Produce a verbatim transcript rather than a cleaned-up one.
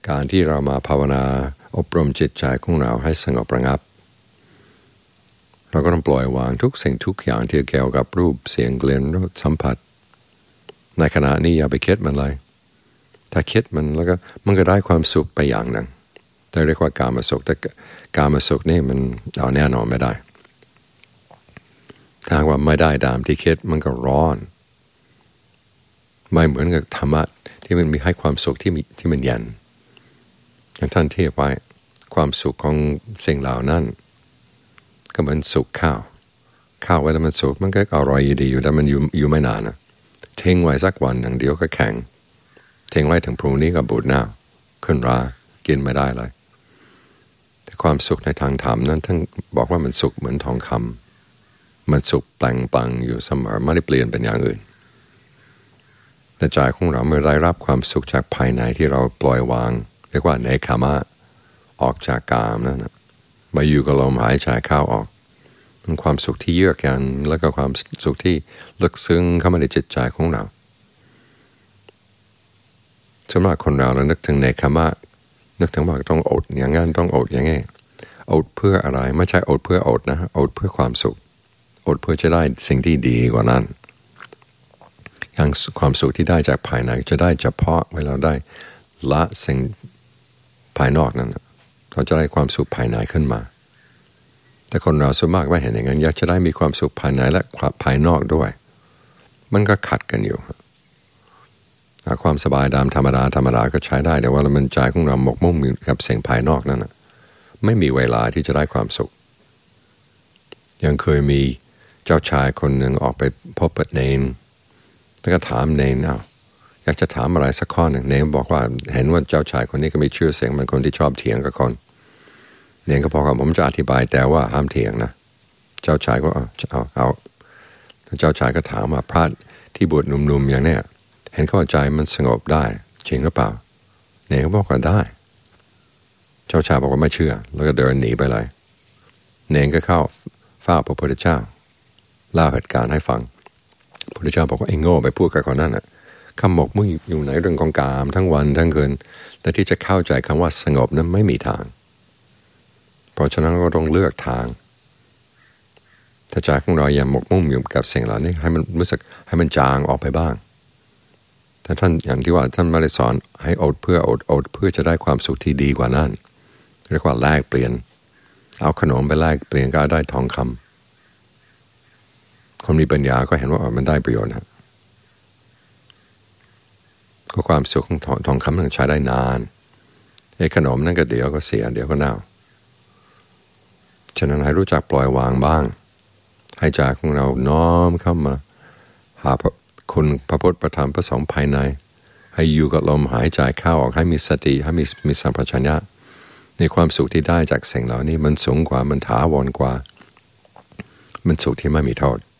การที่เรามาภาวนาอบรมจิตใจของเราให้สงบระงับเราก็ต้องปล่อยวางทุกสิ่งทุกอย่างที่เกี่ยวกับรูปเสียงกลิ่นรสสัมผัสในขณะนี้อย่าไปคิดมันเลยถ้าคิดมันแล้วก็มันก็ได้ความสุขไปอย่างหนึ่งแต่เรียกว่ากามสุขแต่กามสุขนี่มันเอาแน่นอนไม่ได้ถ้าว่าไม่ได้ตามที่คิดมันก็ร้อนไม่เหมือนกับธรรมะที่มันมีให้ความสุขที่มีที่มันเย็นอย่างท่านเทียบไว้ความสุขของสิ่งเหล่านั้นก็เหมือนสุกข้าวข้าวไว้แล้วมันสุกมันก็อร่อยดีอยู่แต่มันอยู่อยู่ไม่นานนะทิ้งไว้สักวันหนึ่งเดียวก็แข็งทิ้งไว้ถึงพรุ่งนี้ก็บูดเน่าขึ้นรากินไม่ได้เลยแต่ความสุขในทางธรรมนั้นท่านบอกว่ามันสุขเหมือนทองคำมันสุขแปลงปังอยู่เสมอไม่ได้เปลี่ยนเป็นอย่างอื่นแต่ใจของเราเมื่อได้รับความสุขจากภายในที่เราปล่อยวางเรียกว่าเนคขมะออกจากกามนั่นนะมาอยู่กับลมหายใจเข้าออกเป็นความสุขที่เยือกเย็นแล้วก็ความสุขที่ลึกซึ้งเข้ามาในจิตใจของเราส่วนมากคนเราเรานึกถึงเนคขมะนึกถึงว่าต้องอดอย่างงั้นต้องอดอย่างงี้อดเพื่ออะไรไม่ใช่อดเพื่ออดนะอดเพื่อความสุขอดเพื่อจะได้สิ่งที่ดีกว่านั้นอย่างความสุขที่ได้จากภายในจะได้เฉพาะเวลาได้ละสิ่งภายนอกนั้นเราจะได้ความสุขภายในขึ้นมาแต่คนเราส่วนมากไม่เห็นอย่างนั้นอยากจะได้มีความสุขภายในและภายนอกด้วยมันก็ขัดกันอยู่ความสบายดามธรรมดาธรรมดาก็ใช้ได้แต่ว่ามันใจของเราหมกมุ่นกับสิ่งภายนอกนั่นนะไม่มีเวลาที่จะได้ความสุขยังเคยมีเจ้าชายคนหนึ่งออกไปพบกับเนนแล้วก็ถามเนนเอาอยากจะถามอะไรสักข้อหนึ่งเนนบอกว่าเห็นว่าเจ้าชายคนนี้ก็มีชื่อเสียงเป็นคนที่ชอบเถียงกับคนเนนก็บอกว่าผมจะอธิบายแต่ว่าห้ามเถียงนะเจ้าชายก็เอาเอาเอาเจ้าชายก็ถามว่าพระที่บวชหนุ่มๆอย่างเนี้ยเห็นเข้าใจมันสงบได้จริงหรือเปล่าเนนก็บอกว่าได้เจ้าชายบอกว่าไม่เชื่อแล้วก็เดินหนีไปเลยเนนก็เข้าเฝ้าพระพุทธเจ้าเล่าเหตุการณ์ให้ฟังพระพุทธเจ้าบอกว่าไอ้โง่ไปพูดกับคนนั้นน่ะคำหมกมุ่นอยู่ในเรื่องของกามทั้งวันทั้งคืนแต่ที่จะเข้าใจคำว่าสงบนั้นไม่มีทางเพราะฉะนั้นก็ต้องเลือกทางถ้าใจของเราอย่าหมกมุ่นอยู่กับสิ่งเหล่านี้ให้มันรู้สึกให้มันจางออกไปบ้างถ้าท่านอย่างที่ว่าท่านไม่ได้สอนให้อดเพื่ออดอดเพื่อจะได้ความสุขที่ดีกว่านั้นเรียกว่าแลกเปลี่ยนเอาขนมไปแลกเปลี่ยนก็ได้ทองคำคนมีปัญญาก็เห็นว่ามันได้ประโยชน์นะก็ความสุขของทองคำนั้นใช้ได้นานไอ้ขนมนั่นก็เดี๋ยวก็เสียเดี๋ยวก็เน่าฉะนั้นให้รู้จักปล่อยวางบ้างให้ใจของเราน้อมเข้ามาหาคุณพระพุทธพระธรรมพระสงฆ์ภายในให้อยู่กับลมหายใจเข้าออกให้มีสติให้มีมีสัมปชัญญะในความสุขที่ได้จากสิ่งเหล่านี้มันสูงกว่ามันถาวรกว่ามันสุขที่ไม่มีโทษ